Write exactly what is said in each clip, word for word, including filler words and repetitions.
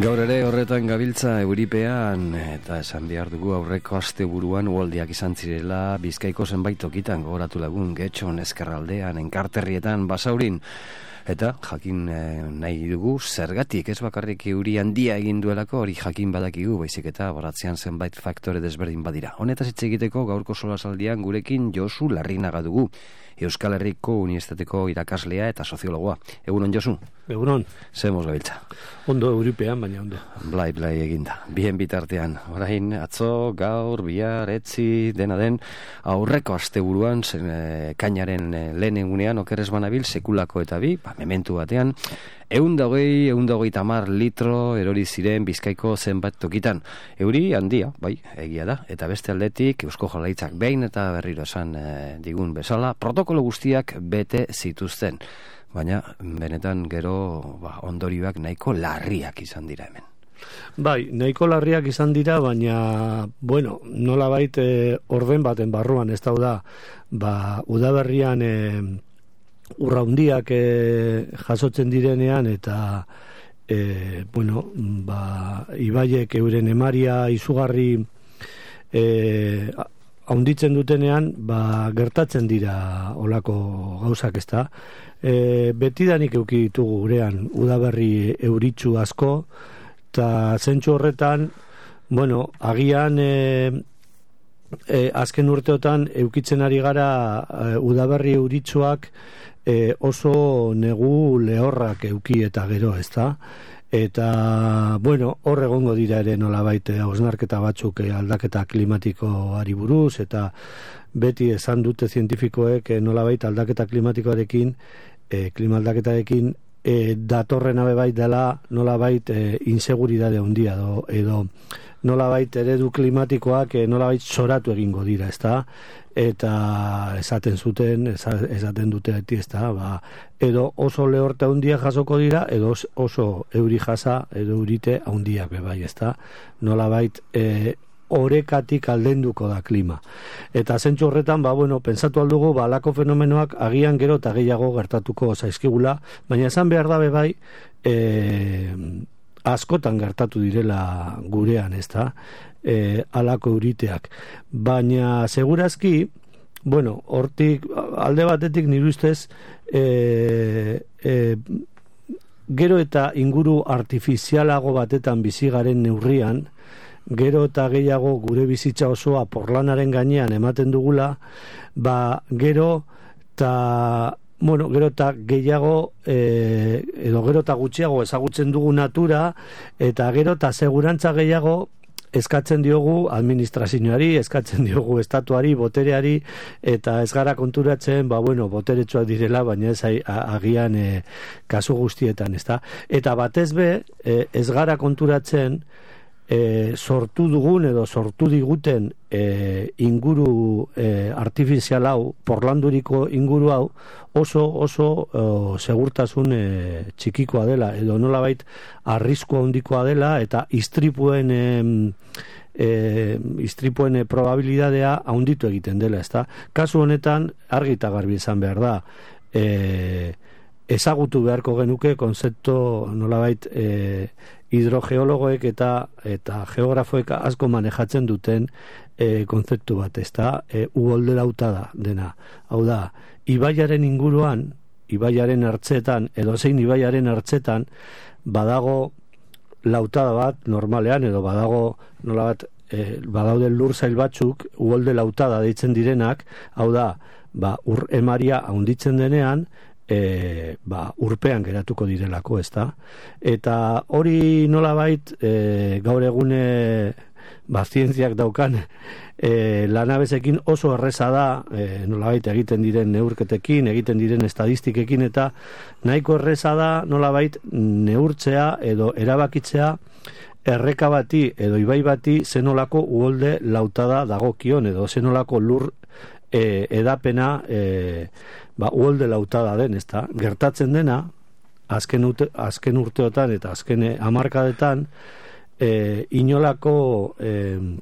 Gaur ere horretan gabiltza Euripean, eta esan behar dugu aurreko asteburuan uholdiak izan zirela Bizkaiko zenbait tokitan, gogoratu lagun, Getxon, Ezkerraldean, Enkarterrietan, Basaurin, eta jakin eh, nahi dugu zergatik, ez bakarrik euri handia egin duelako, hori jakin badakigu, baizik eta baratzean zenbait faktore desberdin badira. Honetaz hitz egiteko gaurko solasaldian gurekin Josu Larrinaga dugu, Euskal Herriko Unibertsitateko irakaslea eta soziologoa. Egunon, Josu? Egunon. Zemos gabiltza. Ondo Euripean, baina ondo. Blai, blai eginda. Bien bitartean. Orain, atzo, gaur, bihar, etzi, dena den, aurreko asteburuan, zen, e, kainaren e, lehen egunean, okerrez banabil, sekulako eta bi, ba, mementu batean, egun dagoi, egun dagoi tamar litro erori ziren Bizkaiko zenbat tokitan. Euri handia, bai, egia da, eta beste aldetik, Eusko Jaurlaritzak behin eta berriro esan e, digun bezala, protokolo guztiak bete zituzten. Baina, benetan gero ba, ondorioak nahiko larriak izan dira hemen. Bai, nahiko larriak izan dira, baina, bueno, nolabait e, orden baten barruan, ez da, ba, udaberrian e, urraundiak e, jasotzen direnean, eta, e, bueno, ba, ibaiek euren emaria izugarri e, haunditzen dutenean, ba, gertatzen dira olako gauzak, ez da. E, betidanik euki ditugu gurean udaberri euritsu asko, eta zentsu horretan, bueno, agian e, e, azken urteotan eukitzen ari gara e, udaberri euritsuak e, oso negu lehorrak euki eta gero, ez da? Eta, bueno, hor egongo dira ere nolabait hausnarketa batzuk aldaketa klimatikoari buruz, eta beti esan dute zientifikoek nolabait aldaketa klimatikoarekin, e, klima aldaketarekin, e, datorren abe bait dela nolabait e, inseguridade handia edo, edo nolabait eredu klimatikoak e, nolabait soratu egingo dira, ezta? Eta esaten zuten, esaten dute beti, ezta? Ba, edo oso lehorte handia jasoko dira, edo oso euri jasa, edo eurite handiak bebai, ezta? Nolabait e, orekatik aldenduko da klima. Eta zentzu horretan, ba, bueno, pensatu aldugu, ba, alako fenomenoak agian gero eta gehiago gertatuko zaizkigula, baina esan behar da bebai, e, askotan gertatu direla gurean, ez da, e, alako euriteak. Baina, segurazki, bueno, hortik, alde batetik nire ustez, e, e, gero eta inguru artifizialago batetan bizigaren neurrian, gero eta gehiago gure bizitza osoa porlanaren gainean ematen dugula, ba, gero eta bueno, gero eta gehiago e, edo gero eta gutxiago ezagutzen dugu natura, eta gero eta segurantza gehiago eskatzen diogu administrazioari, eskatzen diogu estatuari, botereari, eta ez gara konturatzen, ba, bueno, boteretsuak direla, baina ez agian e, kasu guztietan, ezta? Eta batez be, e, ez gara konturatzen, E, sortu dugun edo sortu diguten e, inguru e, artifizial hau, porlanduriko inguru hau, oso oso o, segurtasun e, txikikoa dela, edo nolabait arrisku handikoa dela, eta istripuen e, e, istripuen e, probabilidadea handitu egiten dela, ezta? Kasu honetan argi eta garbi izan behar da, e, ezagutu beharko genuke konzeptu nolabait e, hidrogeologoek eta eta geografoek asko manejatzen duten e, konzeptu bat, ezta? E, uholde lautada dena. Hau da, ibaiaren inguruan, ibaiaren ertzetan, edo zein ibaiaren ertzetan, badago lautada bat normalean, edo badago nolabat, e, badaude lur zail batzuk, uholde lautada deitzen direnak, hau da, ba, ur emaria handitzen denean, E, ba, urpean geratuko direlako, ezta? Eta hori nolabait e, gaur egune ba, zientziak daukan e, lanabezekin oso erreza da, e, nolabait egiten diren neurketekin, egiten diren estadistikekin, eta nahiko erreza da nolabait neurtzea edo erabakitzea erreka bati edo ibai bati zenolako uholde lautada dagokion, edo zenolako lur e, edapena e, ba, uholde lautada den, ezta? Gertatzen dena, azken, ute, azken urteotan eta azken hamarkadetan, e, inolako e,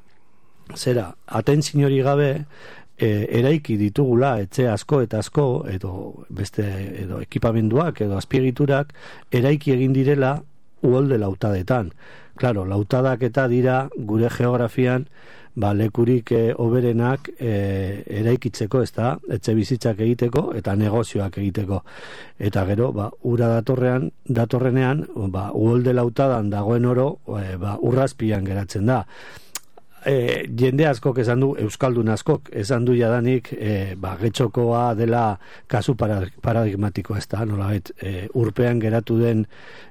zera, atentzin hori gabe, e, eraiki ditugula etxe asko eta asko, edo beste edo ekipamenduak edo azpiegiturak eraiki egin direla uholde lautadetan. Claro, lautadak eta dira gure geografian ba, lekurik e, oberenak e, eraikitzeko, ez da, etxe bizitzak egiteko eta negozioak egiteko. Eta gero, ba, ura datorrean, datorrenean, ba, uholde lautadan dagoen oro, e, ba, urrazpian geratzen da. E, jende askok esan du, euskaldun askok esan du jadanik, e, ba, getxokoa dela kasu paradigmatikoa, ez da, nolabait, e, urpean geratu den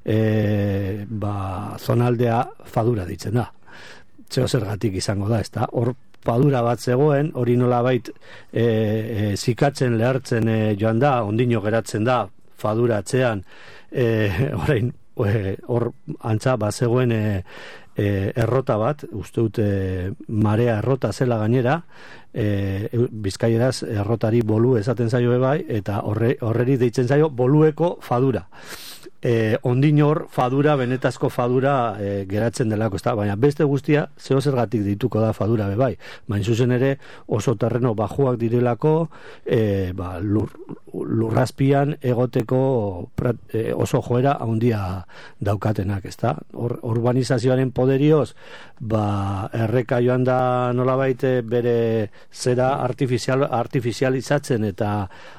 e, ba, zonaldea fadura ditzen da. Zeo zergatik izango da, ez da, hor fadura bat zegoen, hori nolabait e, e, zikatzen lehartzen e, joan da, ondino geratzen da fadura atzean, e, orain hor e, antza bat zegoen e, e, errota bat, uste dut e, marea errota zela gainera, e, bizkaieraz errotari bolu esaten zaio ebai, eta horre, horreri deitzen zaio bolueko fadura. E, ondinor fadura, benetazko fadura e, geratzen delako, ez da, baina beste guztia zeo zergatik dituko da fadura bebai, baina zuzen ere oso terreno bajuak direlako, e, ba, lur, lurrazpian egoteko prat, e, oso joera handia daukatenak, ez da, Or, urbanizazioaren poderioz, ba, erreka joan da nolabait bere zera artifizial, artifizializatzen eta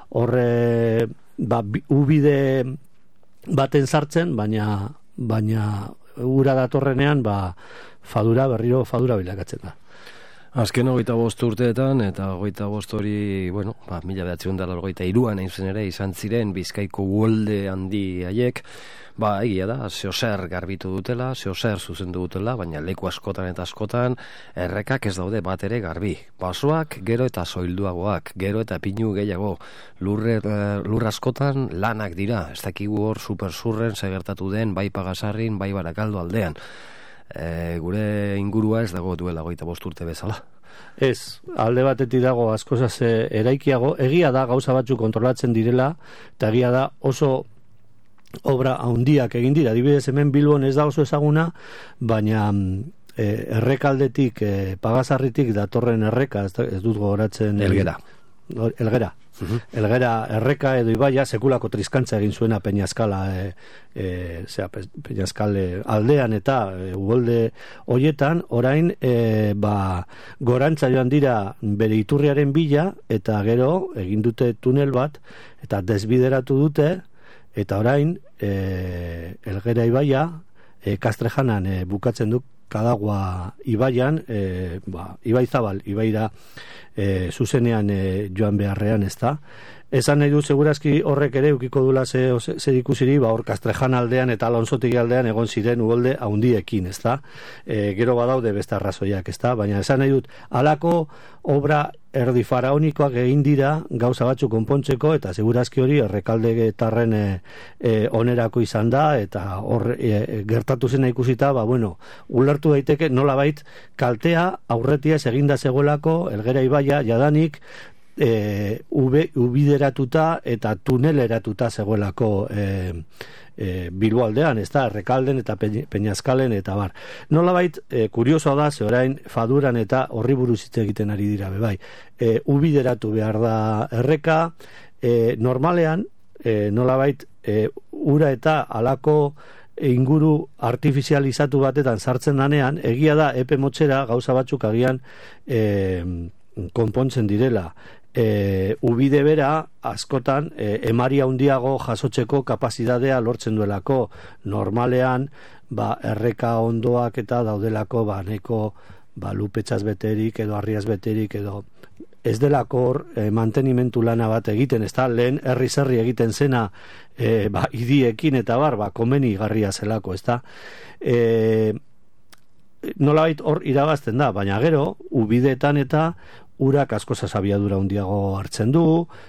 horre ba, ubide baten sartzen, baina baina ura datorrenean ba, fadura berriro fadura bilakatzen da. Azken hogeita bost urteetan, eta hogeita bost hori, bueno, ba, mila behatziehun eta laurogeita hiruan hain zen ere izan ziren Bizkaiko uholde handi haiek, ba, egia da, zeozer garbitu dutela, zeozer zuzendu dutela, baina leku askotan eta askotan errekak ez daude bat ere garbi. Basoak gero eta soilduagoak, gero eta pinu gehiago, lurre, lur askotan lanak dira, ez dakigu hor supersurren segertatu den, bai Pagasarrin, bai Barakaldo aldean. E, gure ingurua ez dago duela hogeita bost urte bezala. Ez, alde batetik dago askozaz eraikiago, egia da gauza batzuk kontrolatzen direla, eta egia da oso obra handiak egin dira, adibidez hemen Bilbon ez da oso ezaguna, baina e, errekaldetik, e, Pagasarritik datorren erreka, ez, ez dut gogoratzen... Elgera. Elgera. Uh-huh. Elgera erreka edo ibaia sekulako triskantza egin zuena Peñaskala e, e, zera, Peñaskale aldean eta e, uholde hoietan, orain e, ba, gorantza joan dira bere iturriaren bila eta gero egin dute tunel bat eta desbideratu dute eta orain e, Elgera ibaia e, Kastrejanan e, bukatzen du Kadagua ibaian, e, ba, Ibai Zabal, Ibaira e, zuzenean e, joan beharrean, ez da. Esan nahi du, segurazki horrek ere ukiko dula ze, zer ikusiri, ba, hor Kastrejan aldean eta Alonsotegi aldean egon ziren uholde haundiekin, ez da. E, gero badaude beste arrazoiak, ez da. Baina esan nahi dut, halako obra erdi faraonikoak egin dira gauza batzu konpontzeko eta segurazki hori errekaldetarren e, e, onerako izan da eta hor e, gertatu zena ikusita, ba, bueno, ulertu daiteke nolabait kaltea aurretiaz eginda zegoelako Elgera ibaia jadanik E, ube, ubideratuta eta tuneleratuta zegoelako e, e, Bilbo aldean, ez da, Errekalden eta Peñaskalen eta bar. Nolabait, e, kuriosoa da, ze orain faduran eta horri buruz hitz egiten ari dira, bebai. E, ubideratu behar da erreka, e, normalean, e, nolabait, e, ura eta alako inguru artifizializatu batetan sartzen danean, egia da, epe motxera gauza batzuk agian e, konpontzen direla. E, ubide bera askotan e, emaria handiago jasotzeko kapazitatea lortzen duelako, normalean ba, erreka ondoak eta daudelako ba, neko ba, lupetxaz beterik edo arriaz beterik edo ez delako hor e, mantenimentu lana bat egiten, ez da, lehen herri zerri egiten zena e, ba, idiekin eta bar, ba, komeni garria zelako, ez da. E, nolabait hor irabazten da, baina gero ubideetan eta urak asko abiadura handiago hartzen du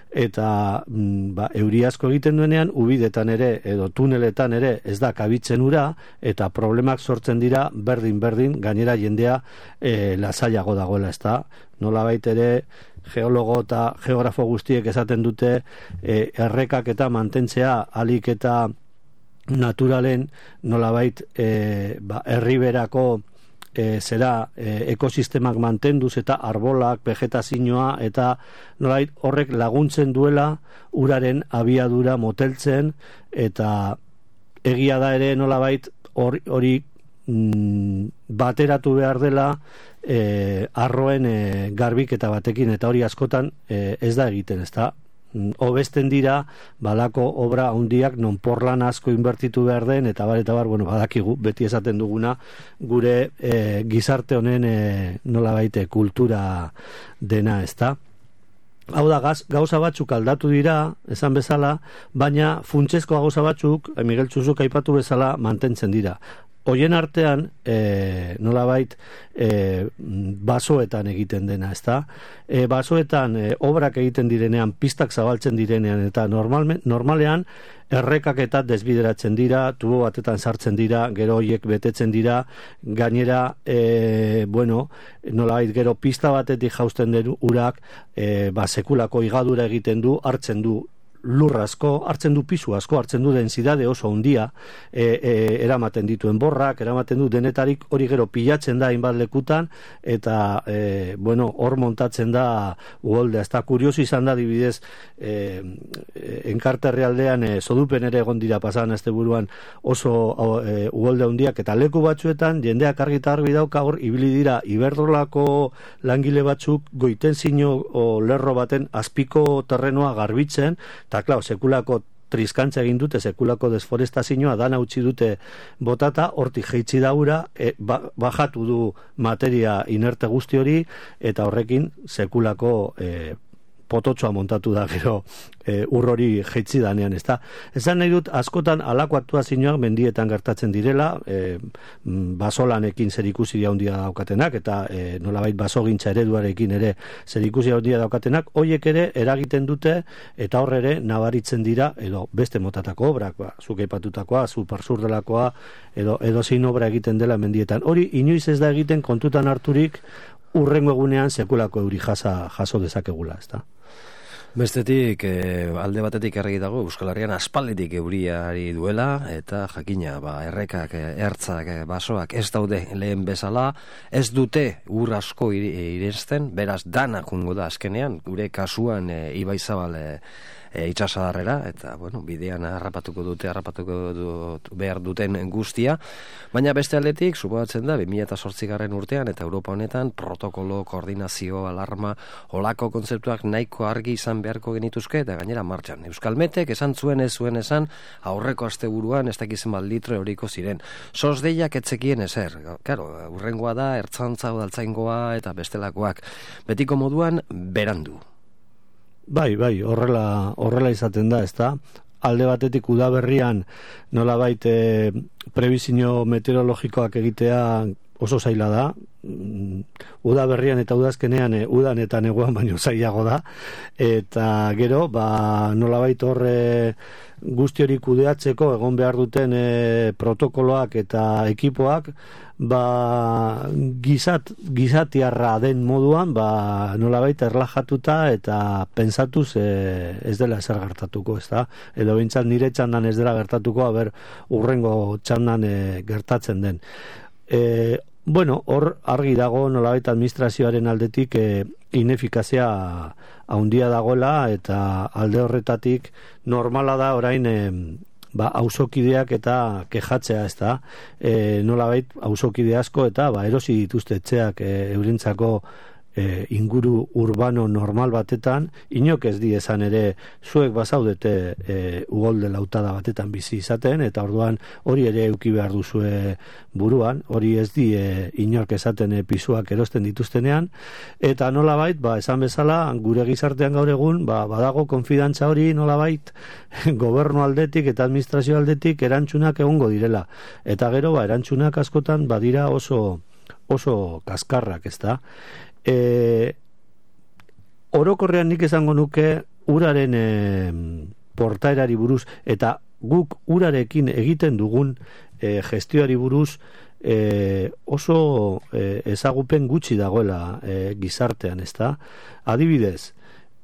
eta mm, ba, euri asko egiten duenean ubidetan ere edo tuneletan ere ez da kabitzen ura eta problemak sortzen dira berdin berdin gainera jendea e, lasaiago dagoela, ez da, nolabait ere geologo eta geografo guztiek esaten dute e, errekak eta mantentzea alik eta naturalen nolabait e, ba, herriberako E, zera e, ekosistemak mantenduz eta arbolak, vegetazioa eta nolait horrek laguntzen duela uraren abiadura moteltzen eta egia da ere nolabait hori hori mm, bateratu behar dela e, arroen e, garbiketa batekin, eta hori askotan e, ez da egiten, ez da? Hobesten dira balako obra handiak non porlan asko inbertitu behar den, eta bar, eta bar, bueno, badakigu, beti esaten duguna, gure e, gizarte honen e, nola baite kultura dena, ez da? Hau da, gaz, gauza batzuk aldatu dira, esan bezala, baina funtsezko gauza batzuk, Miguel Txuzuk aipatu bezala, mantentzen dira. Hoien artean, e, nolabait, e, basoetan egiten dena, ezta? E, basoetan e, obrak egiten direnean, pistak zabaltzen direnean, eta normalme, normalean, errekak eta desbideratzen dira, tubo batetan sartzen dira, gero hoiek betetzen dira, gainera, e, bueno, nolabait, gero pista batetik jausten den urak, e, ba, sekulako igadura egiten du, hartzen du, lur asko, hartzen du pisu asko, hartzen du densidade oso handia, e, e, eramaten dituen borrak, eramaten du denetarik, hori gero pilatzen da hainbat lekutan, eta e, bueno, hor montatzen da uholdea. Ez da, kurioso izan da, dibidez, e, Enkarte herrialdean e, zodupen ere egon dira pasadan asteburuan oso e, uholde handiak, eta leku batzuetan jendeak argi eta argi dauka hor ibili dira Iberdrolako langile batzuk goiten zino o lerro baten azpiko terrenoa garbitzen, eta, klar, sekulako triskantza egin dute, sekulako desforestazioa dana utzi dute botata, hortik jeitsi daura, e, ba, bajatu du materia inerte guzti hori, eta horrekin sekulako e, pototxoa montatu da gero e, urrori jeitsi danean, ez da. Esan nahi dut, askotan alako aktuazioak mendietan gertatzen direla, e, basolanekin zerikusi handia daukatenak, eta e, nolabait basogintza ereduarekin ere zerikusi handia daukatenak, hoiek ere eragiten dute, eta hor ere nabaritzen dira, edo beste motatako obrak, ba, zuk aipatutakoa, Supersur delakoa, edo, edo zein obra egiten dela mendietan. Hori, inoiz ez da egiten kontutan harturik, urrengo egunean sekulako euri jasa, jaso dezakegula, ez da. Bestetik, e, alde batetik erregi dago, Euskal Herrian aspalditik euriari duela, eta jakina, ba, errekak, ertzak, basoak ez daude lehen bezala, ez dute ur asko irensten, beraz dana jungo da azkenean, gure kasuan e, Ibaizabal e, e, itsasadarrera, eta, bueno, bidean harrapatuko dute, harrapatuko dut, behar duten guztia, baina beste aldetik, suposatzen da, bi mila zortzigarren urtean, eta Europa honetan, protokolo, koordinazio, alarma, olako kontzeptuak nahiko argi izan beharko genituzke, eta gainera martxan. Euskalmetek esan zuen ez zuen esan, aurreko asteburuan ez dakizen bat litro euriko ziren. Sos deiak etzekien ezer. Claro, urrengoa da, ertzantza, udaltzaingoa, eta bestelakoak. Betiko moduan, berandu. Bai, bai, horrela, horrela izaten da, ez da? Alde batetik udaberrian nolabait e, prebizio meteorologikoak egitea oso zaila da, udaberrian eta udazkenean e, udan eta neguan baino zailago da, eta gero, ba, nolabait horre guzti hori kudeatzeko egon behar duten e, protokoloak eta ekipoak, ba, gizat, gizatiarra den moduan, ba, nolabait erlajatuta eta pentsatuz e, ez dela ezer gertatuko, ez da? Edo bintzat nire txandan ez dela gertatuko, haber urrengo txandan e, gertatzen den. E, bueno, hor argi dago nolabait administrazioaren aldetik e, inefikazia handia dagoela, eta alde horretatik normala da orain e, ba, auzokideak eta kejatzea, ez da, e, nolabait auzokide asko eta ba, erosi dituzte etxeak e, eurentzako e, inguru urbano normal batetan, inok ez di esan ere zuek bazaudete e, ugolde lautada batetan bizi izaten, eta orduan hori ere euki behar duzue buruan, hori ez di e, inork esaten e, pisuak erosten dituztenean, eta nolabait, ba, esan bezala, gure gizartean gaur egun, ba, badago konfidantza hori nolabait gobernu aldetik eta administrazio aldetik erantzunak egongo direla, eta gero, ba, erantzunak askotan badira oso oso kaskarrak, ez da. E, orokorrean nik esango nuke uraren e, portaerari buruz eta guk urarekin egiten dugun e, gestioari buruz e, oso e, ezagupen gutxi dagoela e, gizartean, ez da. Adibidez,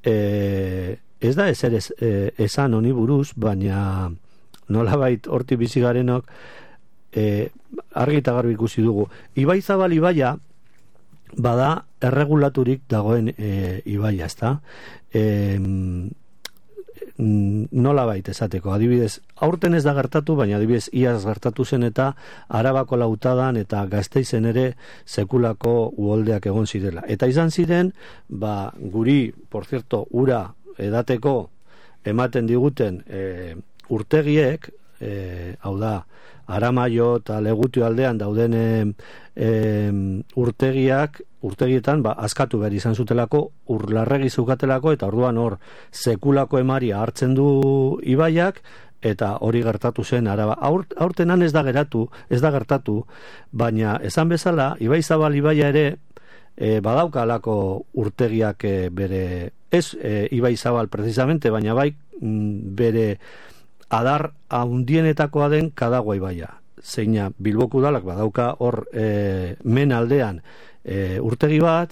e, ez da ezer ez, e, esan honi buruz, baina nolabait horti bizi garenok e, argi eta garbi ikusi dugu. Ibaizabal ibaia bada erregulaturik dagoen e, ibaia, ezta? E, nola baita esateko, adibidez, aurten ez da gertatu, baina adibidez iaz gertatu zen eta Arabako Lautadan eta Gasteizen ere sekulako uholdeak egon zirela. Eta izan ziren, ba, guri, por cierto, ura edateko ematen diguten e, urtegiek, e, hau da, Aramaio eta Legutio aldean dauden e, e, urtegiak, urtegietan ba, askatu behar izan zutelako, urlarregi zukatelako, eta orduan hor sekulako emaria hartzen du ibaiak, eta hori gertatu zen Araba. Aur, aurtenan ez da geratu, ez da gertatu, baina esan bezala, Ibai Zabal ibaia ere e, badauka alako urtegiak e, bere, ez e, Ibai Zabal precisamente, baina bai m, bere adar handienetakoa den Kadagua ibaia. Zeina Bilboko udalak badauka hor e, men aldean e, urtegi bat,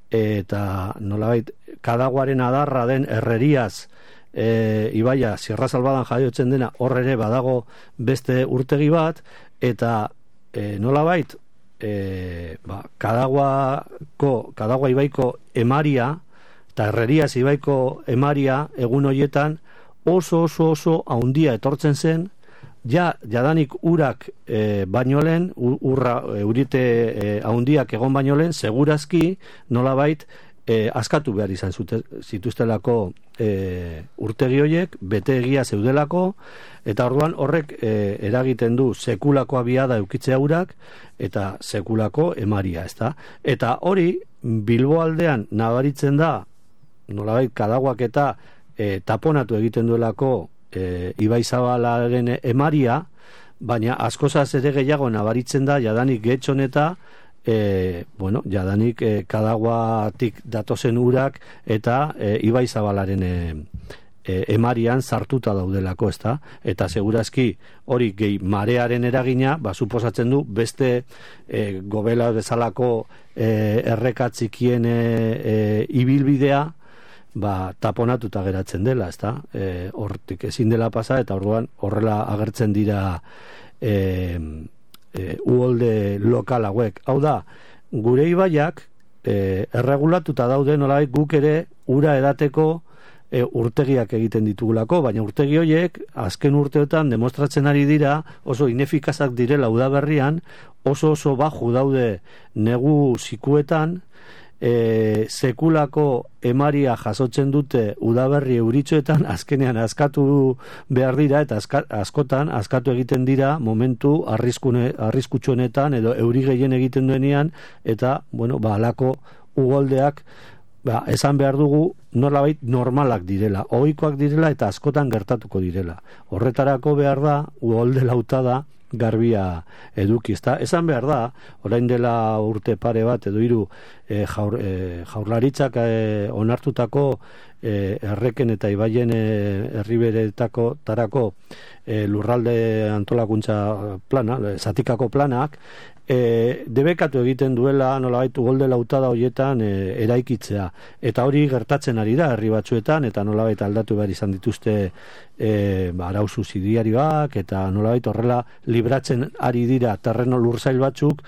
eta nolabait Kadaguaren adarra den Herreriaz e, ibaia Sierra Salvadan jaiotzen dena hor ere badago beste urtegi bat, eta e, nolabait e, ba, Kadaguako Kadagua ibaiko emaria eta Herreriaz ibaiko emaria egun hoietan oso oso oso haundia etortzen zen, ja jadanik urak e, baino lehen, urra eurite e, haundiak egon baino lehen, segurazki nolabait e, askatu behar izan zute, zituztelako e, urtegi horiek, bete egia zeudelako, eta orduan horrek e, eragiten du sekulako abiada eukitzea urak, eta sekulako emaria, ezta? Eta hori, Bilbo aldean nabaritzen da, nolabait Kadaguak eta E, taponatu egiten duelako e, Ibai Zabalaren emaria, baina askozaz ere gehiago nabaritzen da jadanik getxon eta e, bueno, jadanik e, Kadaguatik datozen urak eta e, Ibai Zabalaren e, e, emarian sartuta daudelako, ezta? Eta segurazki hori gehi marearen eragina, ba, suposatzen du beste e, gobela bezalako e, errekatzikien e, e, ibilbidea ba, taponatuta geratzen dela, ezta? E, hortik ezin dela pasa, eta orduan horrela agertzen dira e, e, uholde lokal hauek. Hau da, gure ibaiak e, erregulatuta daude nolabait guk ere ura edateko e, urtegiak egiten ditugulako, baina urtegi horiek azken urteotan demostratzen ari dira oso inefikazak direla udaberrian, oso oso baju daude negu zikuetan, E, sekulako emaria jasotzen dute udaberri euritxoetan, azkenean askatu behar dira, eta aska, askotan askatu egiten dira momentu arriskutsuenetan edo euri gehien egiten duenean, eta bueno, ba, alako ugoldeak ba, esan behar dugu nolabait normalak direla, ohikoak direla eta askotan gertatuko direla. Horretarako behar da ugolde lautada garbia eduki, ezta? Esan behar da, orain dela urte pare bat edo hiru e, jaur, e, jaurlaritzak e, onartutako e, erreken eta ibaien e, herriberetako tarako e, lurralde antolakuntza plana, zatikako planak, e, debekatu egiten duela nolabait ugolde lautada horietan e, eraikitzea. Eta hori gertatzen ari da herri batzuetan, eta nolabait aldatu behar izan dituzte e, ba, arau subsidiarioak, eta nolabait horrela libratzen ari dira terreno lursail batzuk,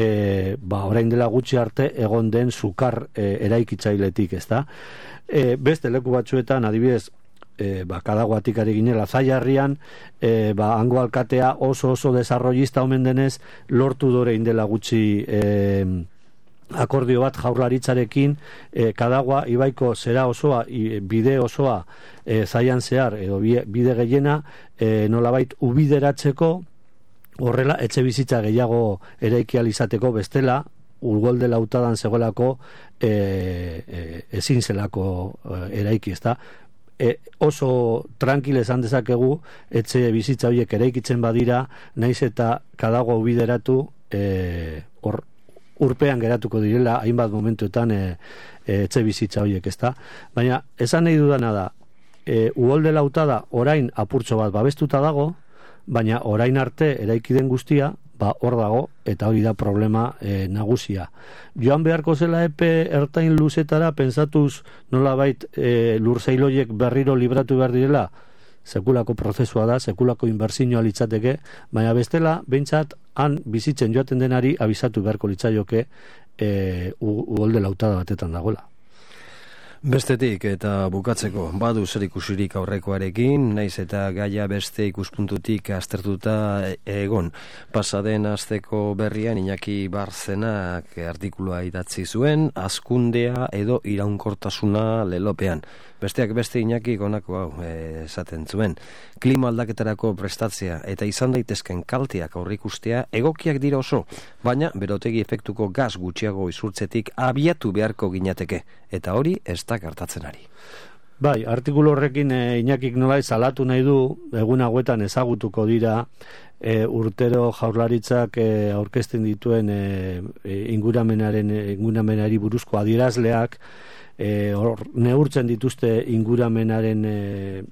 e, ba, orain dela gutxi arte egon den sukar e, eraikitzailetik, ezta? E, beste leku batzuetan, adibidez, E, ba, Kadaguatik ari ginela Zaiarrian, e, ba, hango alkatea oso oso desarrollista omen denez, lortu dore indela gutxi e, akordio bat jaurlaritzarekin, e, Kadagua ibaiko zera osoa, i, bide osoa e, Zaian zehar, edo bide gehiena, e, nolabait ubideratzeko, horrela etxe bizitza gehiago eraikial izateko, bestela ugolde lautadan zegoelako e, e, ezin zelako e, eraiki, ezta? E, oso tranquil esan dezakegu etxe bizitza horiek eraikitzen badira, naiz eta Kadagua ubideratu e, or, urpean geratuko direla hainbat momentuetan e, e, etxe bizitza horiek, ezta? Baina esan nahi dudana da, e, ugolde lautada orain apurtxo bat babestuta dago, baina orain arte eraiki den guztia ba, hor dago, eta hori da problema e, nagusia. Joan beharko zela epe ertain luzetara, pensatuz nolabait e, lurzailoiek berriro libratu behar direla, sekulako prozesua da, sekulako inbertsioa litzateke, baina bestela, behintzat, han bizitzen joaten denari abisatu beharko litzaioke e, ugolde lautada batetan dagoela. Bestetik eta bukatzeko badu zer ikusirik aurrekoarekin, naiz eta gaia beste ikuspuntutik aztertuta egon. Pasaden asteko berrian Iñaki Barzenak artikulua idatzi zuen, hazkundea edo iraunkortasuna lelopean. Besteak beste Iñaki honako hau esaten zuen. Klima aldaketarako prestatzea eta izan daitezken kalteak aurreikustea egokiak dira oso, baina berotegi efektuko gas gutxiago isurtzetik abiatu beharko ginateke, eta hori ez da gertatzen ari. Bai, artikulu horrekin e, Iñakik nola salatu nahi du, egun hauetan ezagutuko dira e, urtero jaurlaritzak e, aurkezten dituen e, e, inguramenaren e, inguramenari buruzko adierazleak, e, or, neurtzen dituzte inguramenaren e,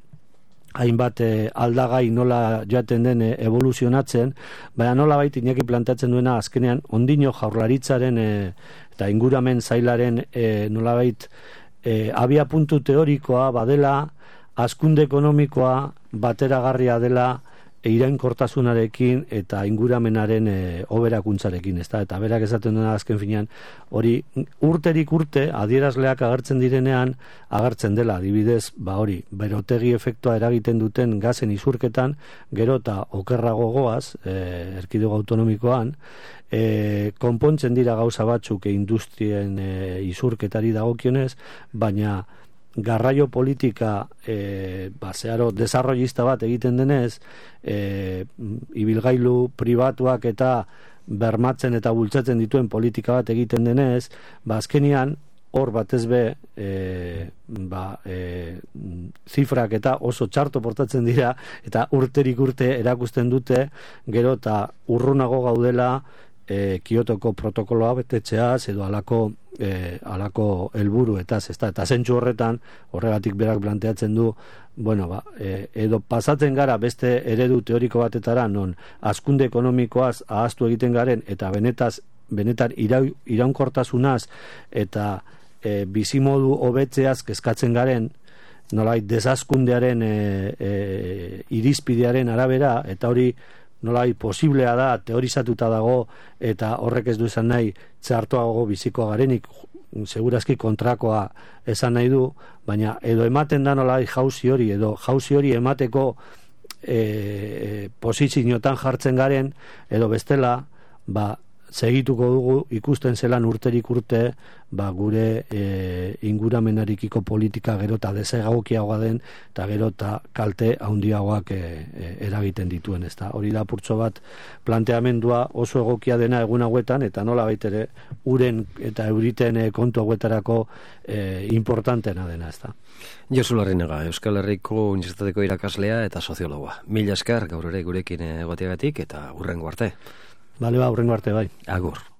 hainbat e, aldagai nola joaten den e, evoluzionatzen, baina nola baita Iñaki plantatzen duena azkenean ondino jaurlaritzaren e, eta inguramen zailaren e, nola baita E, abia puntu teorikoa badela, hazkunde ekonomikoa bateragarria dela iraunkortasunarekin eta inguramenaren e, hoberakuntzarekin, ezta? Eta berak esaten duena azken finean, hori urterik urte adierazleak agertzen direnean agertzen dela, adibidez, ba hori, berotegi efektua eragiten duten gazen isurketan, gero eta okerrago goaz, e, erkidego autonomikoan, E, konpontzen dira gauza batzuk e, industrien e, isurketari dagokionez, baina garraio politika e, ba, zeharo desarrollista bat egiten denez, e, ibilgailu pribatuak eta bermatzen eta bultzatzen dituen politika bat egiten denez, ba, azkenian hor batez be e, ba, e, zifrak eta oso txarto portatzen dira eta urterik urte erakusten dute, gero eta urrunago gaudela E, Kiotoko protokoloa betetzeaz edo alako e, alako helburu eta ezta eta zentzu horretan horregatik berak planteatzen du, bueno, ba, e, edo pasatzen gara beste eredu teoriko batetara non hazkunde ekonomikoaz ahaztu egiten garen eta benetaz benetan irau, iraunkortasunaz eta e, bizimodu hobetzeaz kezkatzen garen, nolait desazkundearen e, e, irizpidearen arabera, eta hori nolai posiblea da, teorizatuta dago, eta horrek ez du esan nahi txartoago bizikoa garenik, segurazki kontrakoa esan nahi du, baina edo ematen da nolai jauzi hori, edo jauzi hori emateko e, posizioetan jartzen garen, edo bestela, ba, segituko dugu ikusten zelan urterik urte, ba, gure e, inguramenarikiko politika gero eta desegokiagoa den, eta gero eta kalte handiagoak e, e, eragiten dituen, ezta. Hori da purtso bat planteamendua oso egokia dena egun hauetan, eta nola baitere uren eta euriten e, kontu hauetarako e, importantena dena, ezta. Josu Larrinaga, Euskal Herriko Unibertsitateko irakaslea eta soziologoa. Mila esker gaur ere gurekin egoteagatik eta hurrengo arte. Bale, ba, hurrengo arte, bai. Agur.